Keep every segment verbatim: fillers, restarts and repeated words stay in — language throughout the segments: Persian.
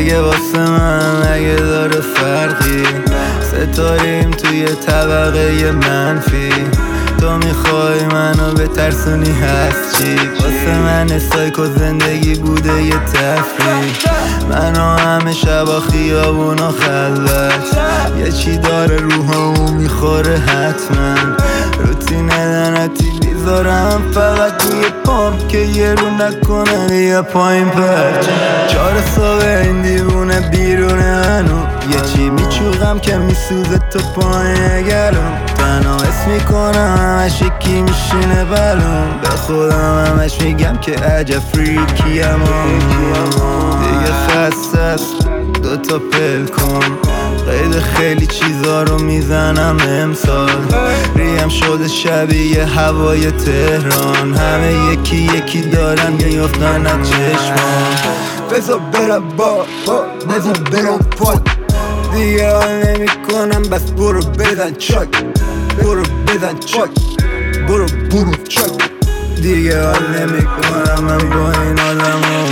دیگه واسه من اگه داره فرقی، ستاریم توی طبقه منفی. تو میخوای منو بترسونی هست چی؟ واسه من سایکو زندگی بوده یه تفریح. منو همه شبا خیابونا خلوت، یه چی داره روحمو میخوره حتما. روتین لعنتی میذارم فقط روی پام که یه رو نکنه یه پایین پرچم. چهار صبح این دیوونه بیرونه هنو، یه چی میچوغم که میسوزه تو پایین گلوم. تنها اسم میکنم همش یکی میشینه بلوم، به خودم همش میگم که عجب فریکیم. دیگه خسته است دوتا پل کن، قید خیلی چیزا رو میزنم امسال. ریم شده شبیه هوای تهران، همه یکی یکی دارن میافتن از چشمان. بذار برم با با بذار برم پاد، دیگه حال نمی کنم بس برو بزن چاک، برو بزن چاک، برو برو چاک. دیگه حال نمی کنم من با این آدم ها.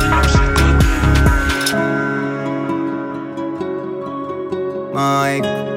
Mike